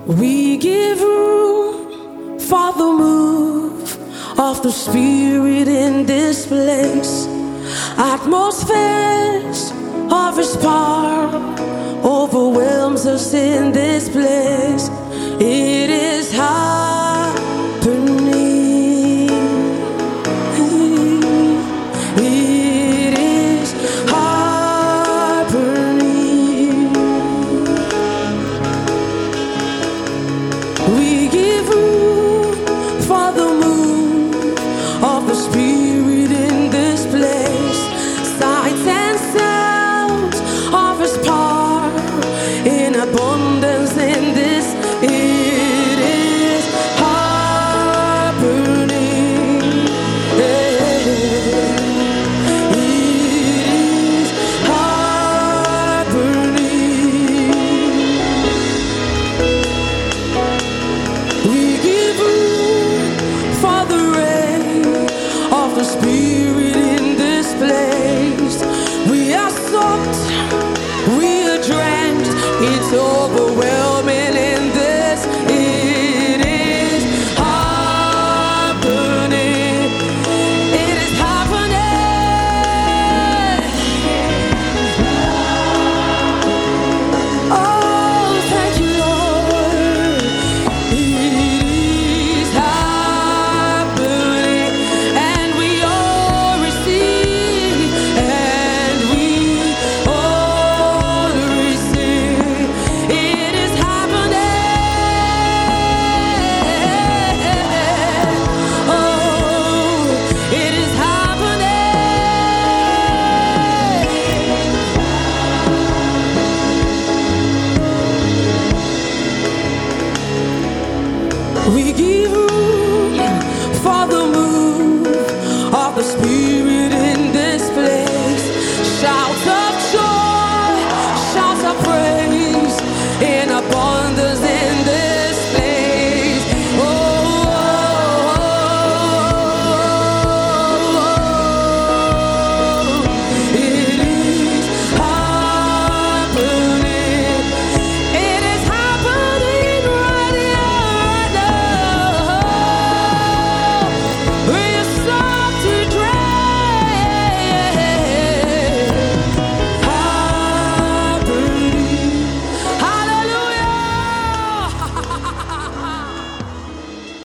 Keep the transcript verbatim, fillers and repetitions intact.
We give room for the move of the Spirit in this place. Atmospheres of His power overwhelms us in this place. It is happening. It is happening. We give room for the move of the Spirit in this place. Sights and sounds of His power in abundance in this. It is happening. It is happening. We give room for the rain of the Spirit in this place. We are soaked, we are drenched, it's overwhelming in this. It is happening. It is happening. Oh, thank you, Lord. It is happening, and we all receive, and we all receive. It is happening. Oh, it is happening. We give room for the